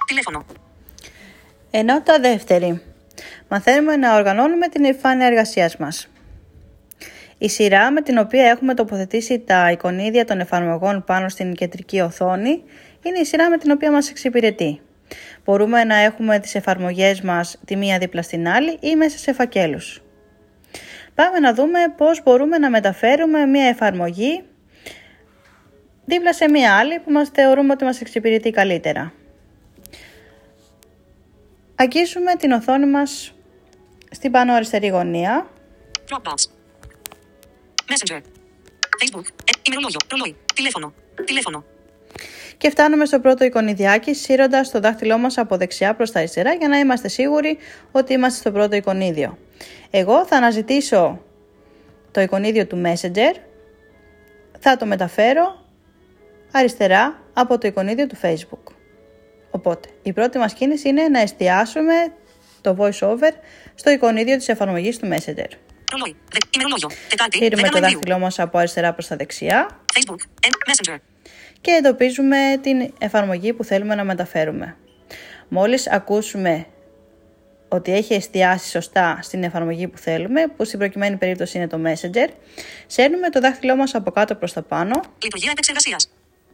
Τηλέφωνο. Ενότητα δεύτερη. Μαθαίνουμε να οργανώνουμε την επιφάνεια εργασίας μας. Η σειρά με την οποία έχουμε τοποθετήσει τα εικονίδια των εφαρμογών πάνω στην κεντρική οθόνη είναι η σειρά με την οποία μας εξυπηρετεί. Μπορούμε να έχουμε τις εφαρμογές μας τη μία δίπλα στην άλλη ή μέσα σε φακέλους. Πάμε να δούμε πώς μπορούμε να μεταφέρουμε μία εφαρμογή δίπλα σε μία άλλη που μας θεωρούμε ότι μας εξυπηρετεί καλύτερα. Αγγίζουμε την οθόνη μας στην πάνω αριστερή γωνία. Dropbox. Messenger. Facebook. Ημερολόγιο. Ρολόι. Τηλέφωνο. Και φτάνουμε στο πρώτο εικονιδιάκι σύροντας το δάχτυλό μας από δεξιά προς τα αριστερά για να είμαστε σίγουροι ότι είμαστε στο πρώτο εικονίδιο. Εγώ θα αναζητήσω το εικονίδιο του Messenger, θα το μεταφέρω αριστερά από το εικονίδιο του Facebook. Οπότε, η πρώτη μας κίνηση είναι να εστιάσουμε το voice-over στο εικονίδιο της εφαρμογής του Messenger. Ρολόι. Ημερολόγιο. Τετάρτη. Φύρουμε το δάχτυλό μας από αριστερά προς τα δεξιά. Facebook. Messenger. Και εντοπίζουμε την εφαρμογή που θέλουμε να μεταφέρουμε. Μόλις ακούσουμε ότι έχει εστιάσει σωστά στην εφαρμογή που θέλουμε, που στην προκειμένη περίπτωση είναι το Messenger, σέρνουμε το δάχτυλό μας από κάτω προς τα πάνω. Λειτουργία επεξεργασίας.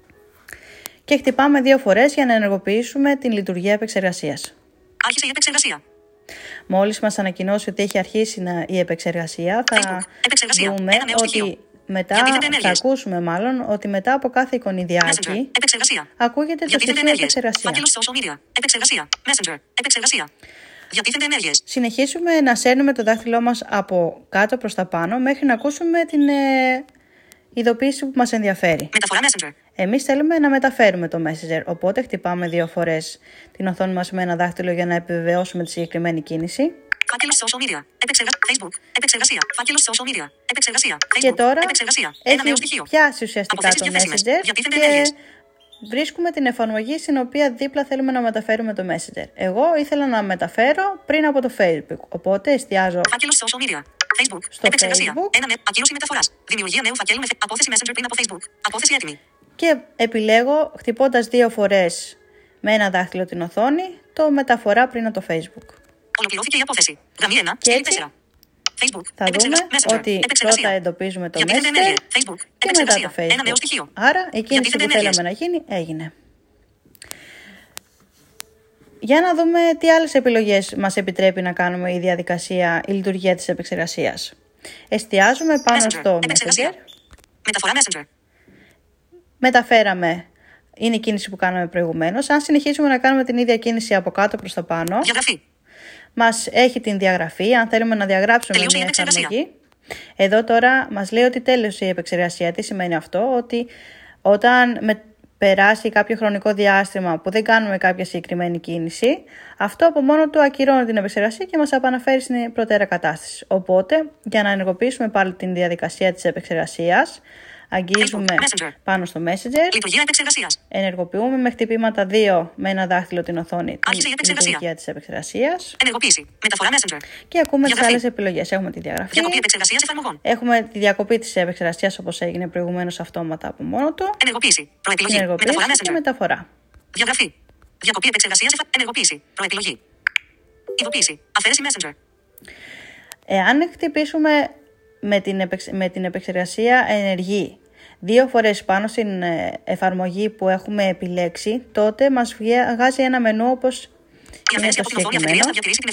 Και χτυπάμε 2 φορές για να ενεργοποιήσουμε την λειτουργία επεξεργασίας. Άρχισε η επεξεργασία. Μόλις μας ανακοινώσει ότι έχει αρχίσει η επεξεργασία, θα δούμε ότι θα ακούσουμε ότι μετά από κάθε εικονιδιάκι ακούγεται το στοιχείο επεξεργασία. Επεξεργασία. Messenger. Επεξεργασία. Διατίθενται ενέργειες. Συνεχίσουμε να σέρνουμε το δάχτυλό μας από κάτω προς τα πάνω μέχρι να ακούσουμε την ειδοποίηση που μας ενδιαφέρει. Μεταφορά Messenger. Εμείς θέλουμε να μεταφέρουμε το Messenger, οπότε χτυπάμε 2 φορές την οθόνη μας με ένα δάχτυλο για να επιβεβαιώσουμε τη συγκεκριμένη κίνηση. Φάκελος social media. Facebook. Επεξεργασία. Φάκελος social media. Επεξεργασία. Και τώρα έχει πιάσει ουσιαστικά το Messenger και βρίσκουμε την εφαρμογή στην οποία δίπλα θέλουμε να μεταφέρουμε το Messenger. Εγώ ήθελα να μεταφέρω πριν από το Facebook, οπότε εστιάζω social media. Facebook. Στο Facebook. Ακύρωση μεταφοράς. Δημιουργία νέου φακέλου με απόθεση Messenger πριν από Facebook. Απόθεση έτοιμη. Και επιλέγω, χτυπώντας 2 φορές με ένα δάχτυλο την οθόνη, το μεταφορά πριν από το Facebook. Ολοκληρώθηκε η απόθεση. Γραμμή 1. Και έτσι 4. Facebook. Θα δούμε ότι πρώτα εντοπίζουμε το Messenger και μετά το Facebook. Άρα η κίνηση που θέλαμε να γίνει έγινε. Για να δούμε τι άλλες επιλογές μας επιτρέπει να κάνουμε η λειτουργία της επεξεργασίας. Εστιάζουμε πάνω στο Messenger. Μεταφορά Messenger. Μεταφέραμε. Είναι η κίνηση που κάναμε προηγουμένως. Αν συνεχίσουμε να κάνουμε την ίδια κίνηση από κάτω προς τα πάνω, διαγραφή. Μας έχει την διαγραφή. Αν θέλουμε να διαγράψουμε μια εφαρμογή, εδώ τώρα μας λέει ότι τέλειωσε η επεξεργασία. Τι σημαίνει αυτό? Ότι όταν περάσει κάποιο χρονικό διάστημα που δεν κάνουμε κάποια συγκεκριμένη κίνηση, αυτό από μόνο του ακυρώνει την επεξεργασία και μας επαναφέρει στην προτέρα κατάσταση. Οπότε, για να ενεργοποιήσουμε πάλι την διαδικασία της επεξεργασίας, αγγίζουμε πάνω στο Messenger, λειτουργία επεξεργασίας. Ενεργοποιούμε με χτυπήματα 2 με ένα δάχτυλο την οθόνη την λειτουργία της επεξεργασίας. Ενεργοποίηση. Μεταφορά Messenger. Και ακούμε τις άλλες επιλογές. Έχουμε τη διαγραφή. Διακοπή επεξεργασίας εφαρμογών. Έχουμε τη διακοπή της επεξεργασίας όπως έγινε προηγουμένως αυτόματα από μόνο του. Ενεργοποίηση. Προεπιλογή. Μεταφορά Messenger. Και μεταφορά. Διαγραφή. Διακοπή επεξεργασίας ενεργοποίηση. Προεπιλογή. Ειδοποίηση. Αφαίρεση Messenger. Εάν χτυπήσουμε με την επεξεργασία ενεργή 2 φορές πάνω στην εφαρμογή που έχουμε επιλέξει, τότε μας βγάζει ένα μενού όπως είναι το συγκεκριμένο,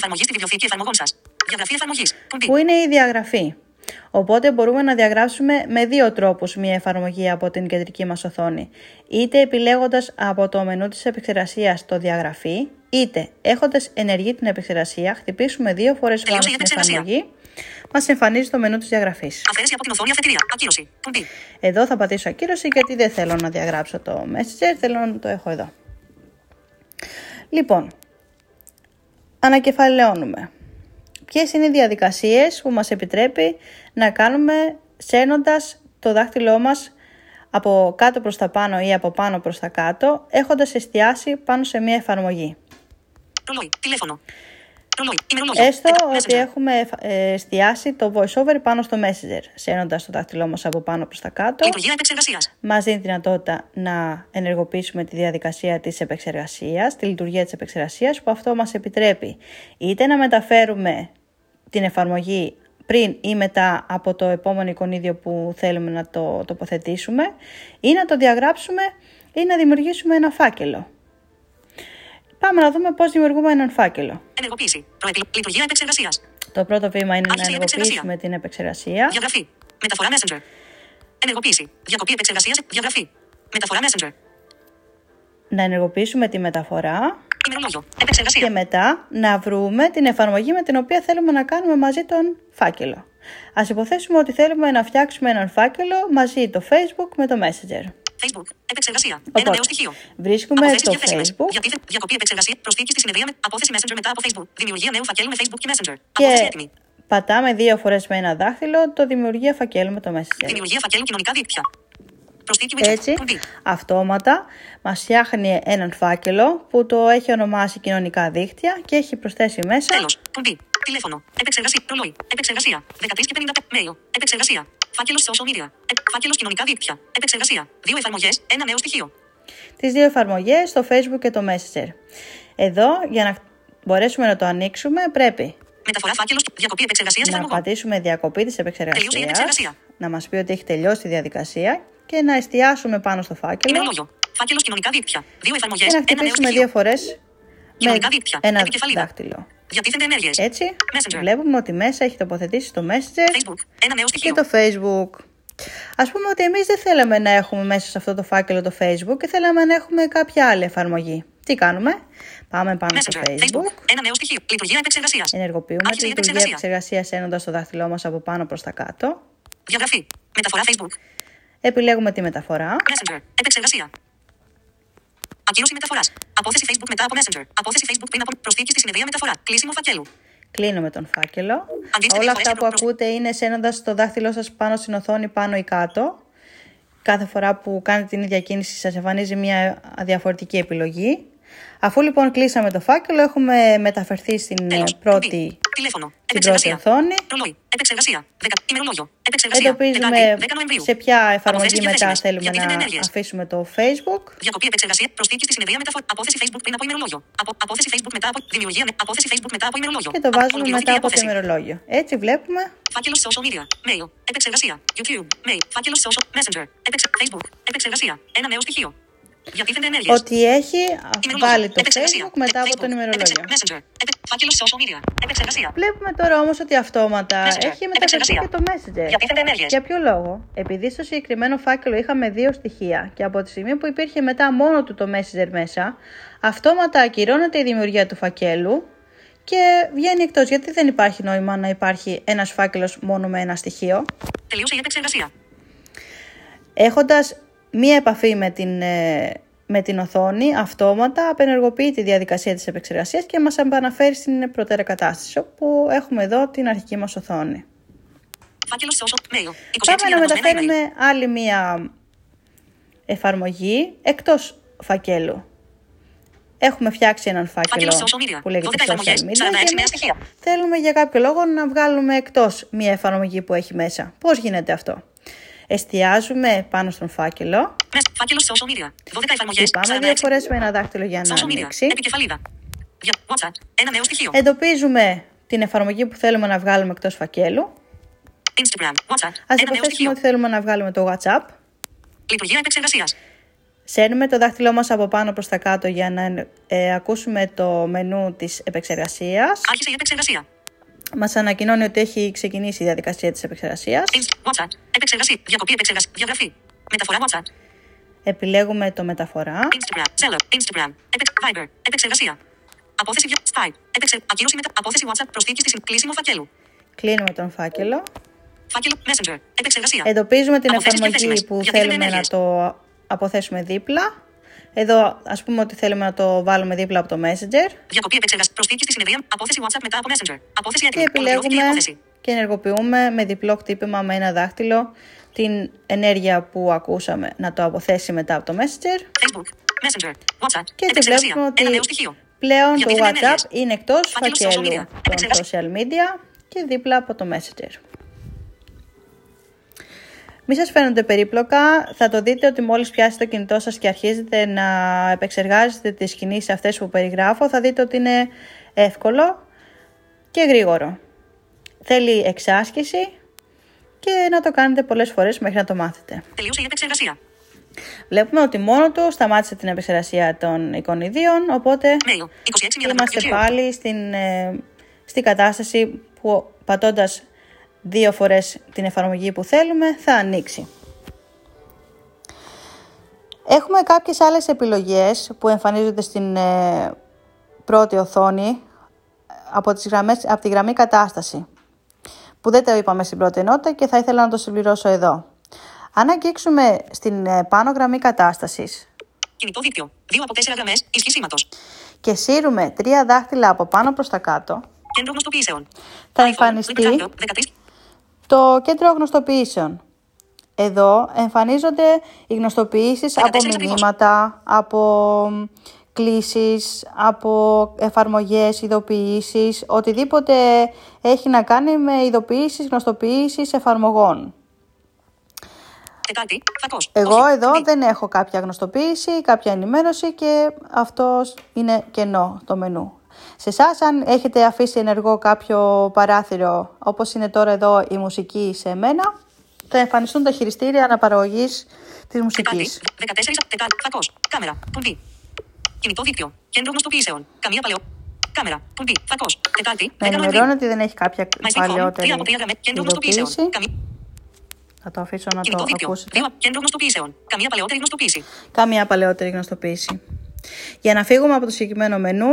που είναι η διαγραφή. Οπότε μπορούμε να διαγράψουμε με 2 τρόπους μια εφαρμογή από την κεντρική μας οθόνη. Είτε επιλέγοντας από το μενού της επεξεργασίας το διαγραφή, είτε έχοντας ενεργή την επεξεργασία, χτυπήσουμε 2 φορές πάνω στην εφαρμογή, μας εμφανίζει το μενού της διαγραφής. Αφαίρεση από την οθόνη αφετηρία. Ακύρωση. Εδώ θα πατήσω ακύρωση γιατί δεν θέλω να διαγράψω το Messenger, θέλω να το έχω εδώ. Λοιπόν, ανακεφαλαιώνουμε. Ποιες είναι οι διαδικασίες που μας επιτρέπει να κάνουμε σέρνοντας το δάχτυλό μας από κάτω προς τα πάνω ή από πάνω προς τα κάτω, έχοντας εστιάσει πάνω σε μια εφαρμογή. Ρολόι. Τηλέφωνο. Ρολόι. Ημερολόγιο. Έστω ότι Messenger. έχουμε εστιάσει το voiceover πάνω στο Messenger, σέρνοντας το δάχτυλό μας από πάνω προς τα κάτω. Λειτουργία επεξεργασίας. Μας δίνει τη δυνατότητα να ενεργοποιήσουμε τη διαδικασία της επεξεργασίας, τη λειτουργία της επεξεργασίας, που αυτό μας επιτρέπει είτε να μεταφέρουμε την εφαρμογή πριν ή μετά από το επόμενο εικονίδιο που θέλουμε να το τοποθετήσουμε, ή να το διαγράψουμε ή να δημιουργήσουμε ένα φάκελο. Πάμε να δούμε πώς δημιουργούμε έναν φάκελο. Ενεργοποίηση. Λειτουργία επεξεργασίας. Το πρώτο βήμα είναι Άρχισε να η ενεργοποιήσουμε την επεξεργασία. Διαγραφή. Μεταφορά Messenger. Ενεργοποίηση. Διακοπή επεξεργασίας. Διαγραφή. Μεταφορά Messenger. Να ενεργοποιήσουμε τη μεταφορά Ημερολόγιο. Επεξεργασία. και μετά να βρούμε την εφαρμογή με την οποία θέλουμε να κάνουμε μαζί τον φάκελο. Ας υποθέσουμε ότι θέλουμε να φτιάξουμε έναν φάκελο μαζί το Facebook με το Messenger. Facebook. Επεξεργασία. Ένα Οπότε, νέο στοιχείο. βρίσκουμε Αποθέσεις το διαθέσιμες. Facebook Διακοπή επεξεργασία. Προσθήκη στη συνεδρία με απόθεση Messenger μετά από Facebook. Δημιουργία νέου φακέλου με Facebook και Messenger. Απόθεση και έτοιμη. πατάμε 2 φορές με ένα δάχτυλο το δημιουργία φακέλου με το Messenger. Δημιουργία φακέλου κοινωνικά δίκτυα. Προσθήκη widget. Έτσι, Κουμπί. αυτόματα μας φτιάχνει έναν φάκελο που το έχει ονομάσει κοινωνικά δίκτυα και έχει προσθέσει μέσα Τέλος. Κουμπί. Τηλέφωνο. Επεξεργασία. Ρολόι. Επεξεργασία. 13:55. Mail. Επεξεργασία. Φάκελος social media. Φάκελος κοινωνικά δίκτυα. Επεξεργασία. 2 εφαρμογές. Ένα νέο στοιχείο. τις 2 εφαρμογές, το Facebook και το Messenger. Εδώ, για να μπορέσουμε να το ανοίξουμε, πρέπει Μεταφορά φάκελος. Διακοπή επεξεργασίας να εφαρμογών. πατήσουμε διακοπή της Τελείωσε η επεξεργασίας, επεξεργασία. να μας πει ότι έχει τελειώσει τη διαδικασία και να εστιάσουμε πάνω στο φάκελο Ημερολόγιο. Φάκελος κοινωνικά δίκτυα. 2 εφαρμογές. και να Ένα νέο χτυπήσουμε στοιχείο. 2 φορές με Κοινωνικά δίκτυα. ένα Επικεφαλίδα. δάχτυλο. Διατίθενται ενέργειες. Έτσι, Messenger. βλέπουμε ότι μέσα έχει τοποθετήσει το Messenger Facebook. Ένα νέο και στοιχείο. το Facebook. Ας πούμε ότι εμείς δεν θέλαμε να έχουμε μέσα σε αυτό το φάκελο το Facebook και θέλαμε να έχουμε κάποια άλλη εφαρμογή. Τι κάνουμε? Πάμε πάνω στο Messenger. Facebook. Facebook, Ένα νέο στοιχείο. Λειτουργία επεξεργασίας. ενεργοποιούμε Άρχισε τη η λειτουργία επεξεργασία. επεξεργασίας ένοντας το δάχτυλό μας από πάνω προς τα κάτω. Διαγραφή. Μεταφορά Facebook. Επιλέγουμε τη μεταφορά. Messenger. Επεξεργασία. Ακύρωση μεταφοράς. Απόθεση Facebook μετά από Messenger. Απόθεση Facebook πριν από προσθήκη στη συνεδρία μεταφορά. Κλείσιμο φακέλου. Κλείνουμε τον φάκελο. Αντίθετη Όλα φορές αυτά που προ- ακούτε είναι σένοντας το δάχτυλό σας πάνω στην οθόνη, πάνω ή κάτω. Κάθε φορά που κάνετε την ίδια κίνηση σας εμφανίζει μια διαφορετική επιλογή. Αφού λοιπόν κλείσαμε το φάκελο, έχουμε μεταφερθεί στην Τέλος. πρώτη, Κουμπί. Τηλέφωνο. την πρώτη Επεξεργασία. οθόνη. Ρολόι. Επεξεργασία. Ημερολόγιο. Επεξεργασία. Εντοπίζουμε 10 Νοεμβρίου. σε ποια εφαρμογή Αποθέσεις μετά διαθέσιμες. θέλουμε Διατίθενται να ενέργειες. αφήσουμε το Facebook. Διακοπή επεξεργασία. Προσθήκη στη συνεδρία μεταφορά. Απόθεση Facebook πριν από ημερολόγιο. Απόθεση Facebook μετά από δημιουργία. Απόθεση Facebook μετά από ημερολόγιο. Και το βάζουμε Ολοκληρώθηκε μετά η από το απόθεση. ημερολόγιο. Έτσι βλέπουμε Φάκελος social media. Mail. Επεξεργασία. YouTube. Mail. Φάκελος social. Messenger. Facebook. Επεξεργασία. Ένα νέο στοιχείο. Διατίθενται ενέργειες. ότι έχει βάλει το Επεξεργασία. Facebook μετά από τον ημερολόγιο. Messenger. Φάκελος social media. Επεξεργασία. Βλέπουμε τώρα όμως ότι αυτόματα Messenger. έχει μεταφερθεί Επεξεργασία. και το Messenger. Διατίθενται ενέργειες. Για ποιο λόγο? Επειδή στο συγκεκριμένο φάκελο είχαμε 2 στοιχεία και από τη στιγμή που υπήρχε μετά μόνο του το Messenger μέσα, αυτόματα ακυρώνεται η δημιουργία του φακέλου και βγαίνει εκτός. Γιατί δεν υπάρχει νόημα να υπάρχει ένας φάκελος μόνο με ένα στοιχείο. Τελείωσε η επεξεργασία. Έχοντας μία επαφή με την οθόνη, αυτόματα απενεργοποιεί τη διαδικασία της επεξεργασίας και μας επαναφέρει στην προτέρα κατάσταση, όπου έχουμε εδώ την αρχική μας οθόνη. Φάκελος social. Mail. 26 Πάμε να διαδεδομένα email. μεταφέρουμε άλλη μία εφαρμογή εκτός φακέλου. Έχουμε φτιάξει έναν φάκελο Φάκελος social media. που λέγεται 12 social εφαρμογές, media 46 και νέα εμείς στοιχεία. θέλουμε για κάποιο λόγο να βγάλουμε εκτός μία εφαρμογή που έχει μέσα. Πώς γίνεται αυτό? Εστιάζουμε πάνω στον φάκελο, Φάκελος social media. 12 εφαρμογές. πάμε 2 46. φορές με ένα δάχτυλο για να Social media. ανοίξει. Επικεφαλίδα. WhatsApp. Ένα νέο στοιχείο. Εντοπίζουμε την εφαρμογή που θέλουμε να βγάλουμε εκτός φακέλου. Instagram. WhatsApp. Ας Ένα νέο υποθέσουμε στοιχείο. ότι θέλουμε να βγάλουμε το WhatsApp. Λειτουργία επεξεργασίας. Σέρνουμε το δάχτυλό μας από πάνω προς τα κάτω για να ακούσουμε το μενού της επεξεργασίας. Άρχισε η επεξεργασία. Μας ανακοινώνει ότι έχει ξεκινήσει η διαδικασία της επεξεργασίας. WhatsApp. Επεξεργασία. Διακοπή επεξεργασία. Διαγραφή. Μεταφορά WhatsApp. Επιλέγουμε το μεταφορά. Instagram. Zello. Instagram. Viber. Επεξεργασία. Απόθεση Skype. Ακύρωση απόθεση WhatsApp. Προσθήκη στη κλείσιμο φακέλου. Κλείνουμε τον φάκελο. Φάκελο Messenger. Επεξεργασία. Εντοπίζουμε την Αποθέσεις εφαρμογή διαθέσιμες. που Διατίθενται θέλουμε να ενέργειες. το αποθέσουμε δίπλα. Εδώ ας πούμε ότι θέλουμε να το βάλουμε δίπλα από το Messenger. Διακοπή επεξεργασία. Προσθήκη στη συνεδρία. Απόθεση WhatsApp μετά από Messenger. Απόθεση Και έτοιμη. Ολοκληρώθηκε η επιλέγουμε απόθεση. και ενεργοποιούμε με διπλό χτύπημα με ένα δάχτυλο την ενέργεια που ακούσαμε να το αποθέσει μετά από το Messenger. Facebook. Messenger. WhatsApp. Και έτσι Επεξεργασία. βλέπουμε ότι Ένα νέο στοιχείο. Πλέον το Διατίθεται WhatsApp ενέργειες. είναι εκτός Φάκελος social φακέλου media. των Επεξεργασία. social media και δίπλα από το Messenger. Μη σας φαίνονται περίπλοκα, θα το δείτε ότι μόλις πιάσετε το κινητό σας και αρχίζετε να επεξεργάζετε τις κινήσεις αυτές που περιγράφω, θα δείτε ότι είναι εύκολο και γρήγορο. Θέλει εξάσκηση και να το κάνετε πολλές φορές μέχρι να το μάθετε. Τελείωσε η επεξεργασία. Βλέπουμε ότι μόνο του σταμάτησε την επεξεργασία των εικονιδίων, οπότε Mail. 26 είμαστε πάλι στην κατάσταση που πατώντας 2 φορές την εφαρμογή που θέλουμε θα ανοίξει. Έχουμε κάποιες άλλες επιλογές που εμφανίζονται στην πρώτη οθόνη από τη γραμμή κατάσταση, που δεν το είπαμε στην πρώτη ενότητα και θα ήθελα να το συμπληρώσω εδώ. Αν αγγίξουμε στην πάνω γραμμή κατάστασης Κινητό δίκτυο. 2 από 4 γραμμές ισχύ σήματος. και σύρουμε 3 δάχτυλα από πάνω προς τα κάτω, Κέντρο γνωστοποιήσεων. θα iPhone, εμφανιστεί Libre Tractor, 13. το κέντρο γνωστοποιήσεων. Εδώ εμφανίζονται οι γνωστοποιήσεις 14 από ακριβώς. μηνύματα, από κλήσεις, από εφαρμογές, ειδοποιήσεις, οτιδήποτε έχει να κάνει με ειδοποιήσεις, γνωστοποιήσεις εφαρμογών. Τετάρτη. Φακός. Εγώ Όχι. εδώ Κουμπί. δεν έχω κάποια γνωστοποίηση, κάποια ενημέρωση και αυτός είναι κενό το μενού. Σε εσάς, αν έχετε αφήσει ενεργό κάποιο παράθυρο, όπως είναι τώρα εδώ η μουσική σε μένα, θα εμφανιστούν τα χειριστήρια αναπαραγωγής της μουσικής. Τετάρτη. 14. Τετάρτη. Φακός. Κάμερα. Κουμπί. Κινητό δίκτυο. Κέντρο γνωστοποιήσεων. Καμία παλαιό. Κάμερα. Κουμπί. Φακός. Τετάρτη. Να 10 ενημερώνω Νοεμβρίου. ότι δεν έχει κάποια My Street Home. παλαιότερη 3 από 3 γραμμές. Κέντρο γνωστοποιήσεων. ειδοποίηση. Θα το αφήσω να Κινητό το δίκτυο. ακούσετε. 2. Κέντρο γνωστοποιήσεων. Καμία παλαιότερη γνωστοποίηση. Καμία παλαιότερη γνωστοποίηση. Για να φύγουμε από το συγκεκριμένο μενού,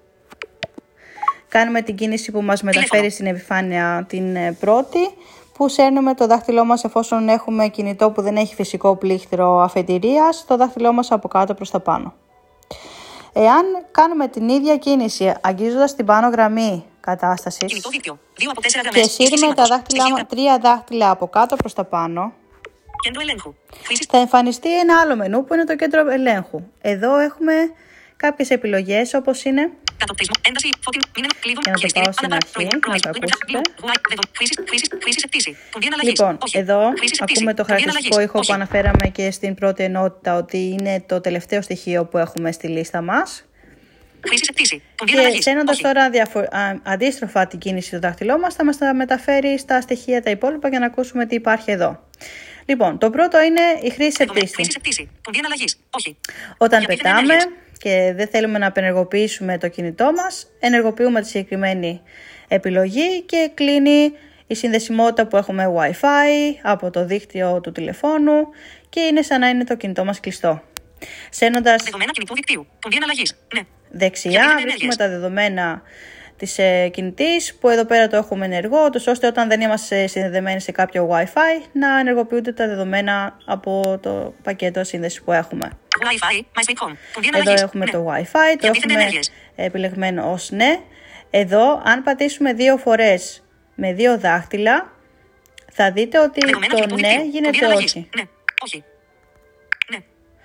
κάνουμε την κίνηση που μας μεταφέρει στην επιφάνεια την πρώτη, που σέρνουμε το δάχτυλό μας εφόσον έχουμε κινητό που δεν έχει φυσικό πλήκτρο αφετηρίας, το δάχτυλό μας από κάτω προς τα πάνω. Εάν κάνουμε την ίδια κίνηση αγγίζοντας την πάνω γραμμή κατάστασης Κινητό δίκτυο. 2 από 4 γραμμές. και ισχύ σύρουμε τα σήματος. δάχτυλά μας, 3 δάχτυλα από κάτω προς τα πάνω, Κέντρο ελέγχου. Χρήση. θα εμφανιστεί ένα άλλο μενού που είναι το κέντρο ελέγχου. Εδώ έχουμε κάποιες επιλογές όπως είναι Κατοπτρισμό. Ένταση. Φωτεινό. Μήνυμα. Κλείδωμα. Για να το Χειριστήριο. πάω στην Αναβα- αρχή, πρωί. να Πρωί. το Libre ακούσετε. Tractor. Χρήση σε πτήση. Κουμπί αναλλαγής. Λοιπόν, Όχι. εδώ Χρήση σε πτήση. ακούμε το Κουμπί χαρακτηριστικό αναλλαγής. ήχο Όχι. που αναφέραμε και στην πρώτη ενότητα ότι είναι το τελευταίο στοιχείο που έχουμε στη λίστα μας. Χρήση σε πτήση. Κουμπί Και αναλλαγής. σένοντας Όχι. τώρα αντίστροφα την κίνηση του δάχτυλό μας, θα μας τα μεταφέρει στα στοιχεία τα υπόλοιπα για να ακούσουμε τι υπάρχει εδώ. Λοιπόν, το πρώτο είναι η χρήση σε Δεδομένη. πτήση. Χρήση σε πτήση. Κουμπί αναλλαγής. Όχι. Όταν Διατίθεται πετάμε ενέργειες. και δεν θέλουμε να απενεργοποιήσουμε το κινητό μας, ενεργοποιούμε τη συγκεκριμένη επιλογή και κλείνει η συνδεσιμότητα που έχουμε Wi-Fi από το δίκτυο του τηλεφώνου και είναι σαν να είναι το κινητό μας κλειστό. Σένοντας Δεδομένα κινητού δικτύου. Κουμπί αναλλαγής. Ναι. δεξιά Διατίθεται βρίσκουμε ενέργειες. τα δεδομένα της κινητής που εδώ πέρα το έχουμε ενεργό, ώστε όταν δεν είμαστε συνδεδεμένοι σε κάποιο Wi-Fi να ενεργοποιούνται τα δεδομένα από το πακέτο σύνδεσης που έχουμε. Wi-Fi. My Street Home. Κουμπί Εδώ αναλλαγής. έχουμε Ναι. το Wi-Fi, το Διατίθεται έχουμε ενέργειες. επιλεγμένο ως ναι. Εδώ, αν πατήσουμε 2 φορές με 2 δάχτυλα, θα δείτε ότι Δεδομένα το κινητού ναι δικτύου. γίνεται Κουμπί αναλλαγής. όχι. Ναι. Όχι. Ναι.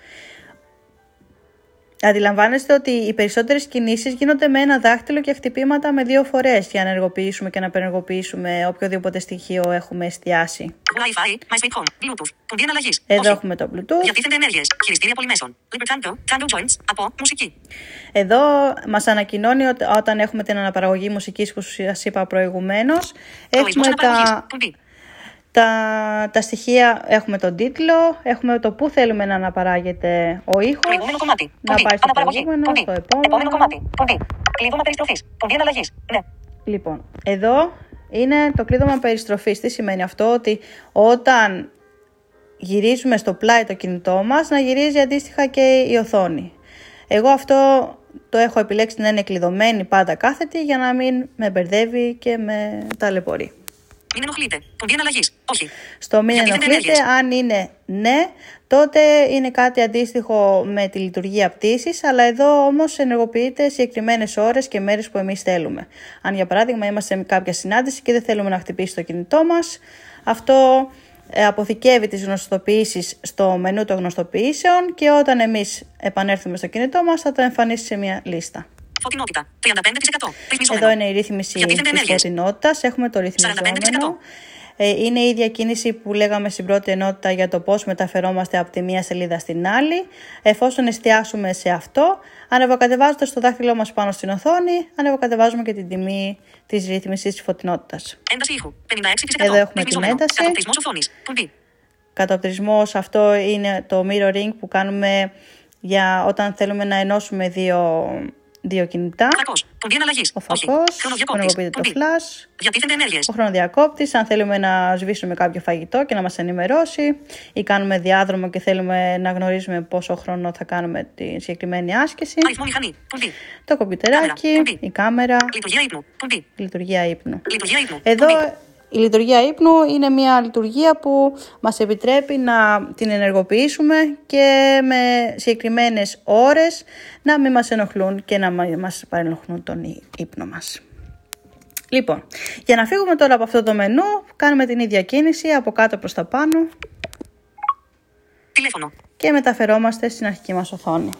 Αντιλαμβάνεστε ότι οι περισσότερες κινήσεις γίνονται με ένα δάχτυλο και χτυπήματα με 2 φορές για να ενεργοποιήσουμε και να απενεργοποιήσουμε οποιοδήποτε στοιχείο έχουμε εστιάσει. Wi-Fi. My Street Home. Bluetooth. Κουμπί αναλλαγής. Εδώ Όχι. έχουμε το Bluetooth. Διατίθενται ενέργειες. Χειριστήρια πολυμέσων. Libre Tractor. Tractor Joints. Από μουσική. Εδώ μας ανακοινώνει ότι όταν έχουμε την αναπαραγωγή μουσικής που σας είπα προηγουμένως, Προορισμός έχουμε αναπαραγωγής. Κουμπί. τα στοιχεία, έχουμε τον τίτλο, έχουμε το που θέλουμε να αναπαράγεται ο ήχος, Προηγούμενο κομμάτι. να Κουμπί. πάει στο Αναπαραγωγή. προηγούμενο, Κουμπί. στο επόμενο. Επόμενο κομμάτι. Κουμπί. Κλείδωμα περιστροφής. Κουμπί αναλλαγής. Ναι. Λοιπόν, εδώ είναι το κλείδωμα περιστροφής. Τι σημαίνει αυτό? Ότι όταν γυρίζουμε στο πλάι το κινητό μας, να γυρίζει αντίστοιχα και η οθόνη. Εγώ αυτό το έχω επιλέξει να είναι κλειδωμένη πάντα κάθετη για να μην με μπερδεύει και με ταλαιπωρεί. Μην ενοχλείτε. Κουμπί αναλλαγής. Όχι. Στο μην Διατίθενται ενοχλείτε, ενέργειες. αν είναι ναι, τότε είναι κάτι αντίστοιχο με τη λειτουργία πτήσης, αλλά εδώ όμως ενεργοποιείται συγκεκριμένες ώρες και μέρες που εμείς θέλουμε. Αν για παράδειγμα είμαστε σε κάποια συνάντηση και δεν θέλουμε να χτυπήσει το κινητό μας, αυτό αποθηκεύει τις γνωστοποιήσεις στο μενού των γνωστοποιήσεων και όταν εμείς επανέλθουμε στο κινητό μας θα το εμφανίσει σε μια λίστα. Φωτεινότητα. 35%. Ρυθμιζόμενο. Εδώ είναι η ρύθμιση της φωτεινότητας. Έχουμε το ρυθμιζόμενο. Είναι η ίδια κίνηση που λέγαμε στην πρώτη ενότητα για το πώς μεταφερόμαστε από τη μία σελίδα στην άλλη. Εφόσον εστιάσουμε σε αυτό, ανεβοκατεβάζοντας το δάχτυλό μας πάνω στην οθόνη, ανεβοκατεβάζουμε και την τιμή της ρύθμισης της φωτεινότητας. Ένταση ήχου. 56%. Εδώ έχουμε την ένταση. Κατοπτρισμός οθόνης. Κουμπί. Κατοπτρισμός, αυτό είναι το mirroring που κάνουμε για όταν θέλουμε να ενώσουμε δύο κινητά. Ο φακός, που ενεργοποιείται το flash. Ο χρονοδιακόπτης, αν θέλουμε να σβήσουμε κάποιο φαγητό και να μας ενημερώσει, ή κάνουμε διάδρομο και θέλουμε να γνωρίζουμε πόσο χρόνο θα κάνουμε τη συγκεκριμένη άσκηση. Το κομπιουτεράκι, η κάμερα, η λειτουργία ύπνου. Εδώ η λειτουργία ύπνου είναι μια λειτουργία που μας επιτρέπει να την ενεργοποιήσουμε και με συγκεκριμένες ώρες να μην μας ενοχλούν και να μας παρενοχλούν τον ύπνο μας. Λοιπόν, για να φύγουμε τώρα από αυτό το μενού, κάνουμε την ίδια κίνηση από κάτω προς τα πάνω. Τηλέφωνο. Και μεταφερόμαστε στην αρχική μας οθόνη.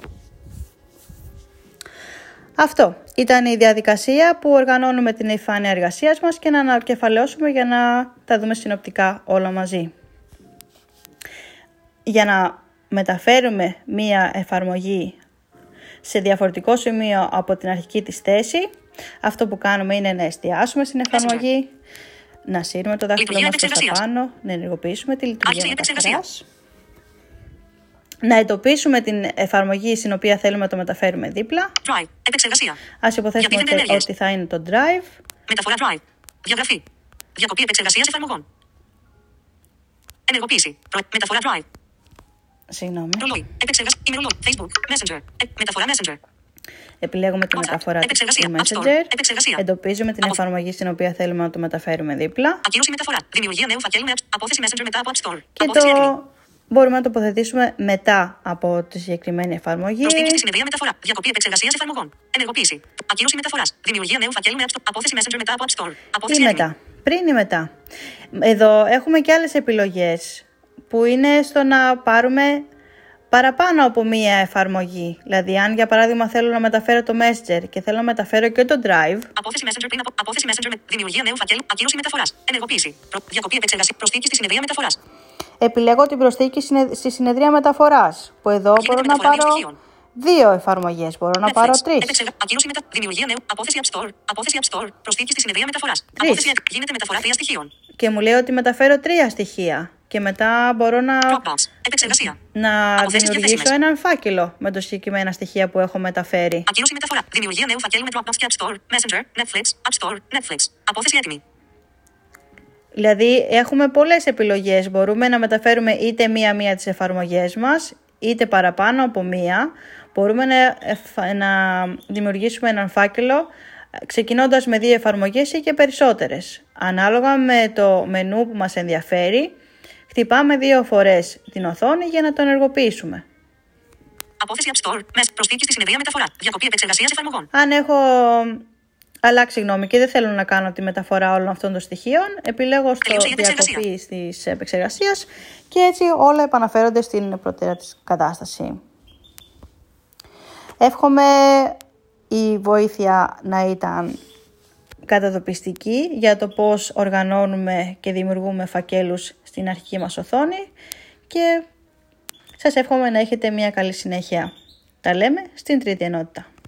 Αυτό ήταν η διαδικασία που οργανώνουμε την επιφάνεια εργασίας μας και να ανακεφαλαιώσουμε για να τα δούμε συνοπτικά όλα μαζί. Για να μεταφέρουμε μία εφαρμογή σε διαφορετικό σημείο από την αρχική της θέση, αυτό που κάνουμε είναι να εστιάσουμε στην εφαρμογή, να σύρουμε το δάχτυλό μας προς τα πάνω, να ενεργοποιήσουμε τη λειτουργία μεταφοράς, να εντοπίσουμε την εφαρμογή στην οποία θέλουμε να το μεταφέρουμε δίπλα. Drive. Επεξεργασία. Ας υποθέσουμε ότι θα είναι το Drive. Μεταφορά Drive. Διαγραφή. Διακοπή επεξεργασίας εφαρμογών. Ενεργοποίηση. Μεταφορά Drive. Συγγνώμη. Ρολόι. Επεξεργασία. Ημερολόι. Facebook. Messenger. Μεταφορά Messenger. Επιλέγουμε τη μεταφορά του Messenger. Εντοπίζουμε την εφαρμογή στην οποία θέλουμε να το μεταφέρουμε δίπλα. Ακύρωση μεταφορά. Δημιουργία νέου φακέλου με απόθεση Messenger μετά από App Store. Και το μπορούμε να τοποθετήσουμε μετά από τη συγκεκριμένη εφαρμογή. Προσθήκη στη συνεδρία μεταφορά. Διακοπή επεξεργασίας εφαρμογών. Ενεργοποίηση. Ακύρωση μεταφοράς. Δημιουργία νέου φακέλου με απόθεση Messenger μετά από App Store. Ή μετά. Πριν ή μετά. Εδώ έχουμε και άλλες επιλογές που είναι στο να πάρουμε παραπάνω από μία εφαρμογή. Δηλαδή, αν για παράδειγμα θέλω να μεταφέρω το Messenger και θέλω να μεταφέρω και το Drive. Απόθεση Messenger πριν από απόθεση Messenger με δημιουργία νέου φακέλου. Ακύρωση μεταφοράς. Ενεργοποίηση. Διακοπή επεξεργασία. Προσθήκη στη συνεδρία μεταφοράς. Επιλέγω την προσθήκη στη συνεδρία μεταφοράς. Που εδώ μπορώ να πάρω δύο εφαρμογές. Μπορώ να πάρω τρεις. Ακύρωση δημιουργία νέου. Απόθεση App Store. Απόθεση App Store. Προσθήκη στη συνεδρία μεταφοράς. Γίνεται μεταφορά 3 στοιχείων. Και μου λέει ότι μεταφέρω 3 στοιχεία. Και μετά μπορώ να δημιουργήσω έναν φάκελο με το συγκεκριμένα στοιχεία που έχω μεταφέρει. Ακύρωση μεταφορά. Δημιουργία νέου φακέλου με Dropbox και App Store, Messenger, Netflix, App Store, Netflix. Απόθεση έτοιμη. Δηλαδή έχουμε πολλές επιλογές. Μπορούμε να μεταφέρουμε είτε μία-μία τις εφαρμογές μας, είτε παραπάνω από μία. Μπορούμε να δημιουργήσουμε έναν φάκελο ξεκινώντας με 2 εφαρμογές ή και περισσότερες. Ανάλογα με το μενού που μας ενδιαφέρει, χτυπάμε 2 φορές την οθόνη για να το ενεργοποιήσουμε. Απόθεση App Store, προσθήκη στη συνεδρία μεταφορά. Διακοπή επεξεργασίας εφαρμογών. Αν έχω αλλάξει γνώμη και δεν θέλω να κάνω τη μεταφορά όλων αυτών των στοιχείων, επιλέγω στο διακοπή της επεξεργασίας και έτσι όλα επαναφέρονται στην προτέρα της κατάσταση. Εύχομαι η βοήθεια να ήταν καταδοπιστική για το πώς οργανώνουμε και δημιουργούμε φακέλους στην αρχική μας οθόνη και σας εύχομαι να έχετε μια καλή συνέχεια. Τα λέμε στην τρίτη ενότητα.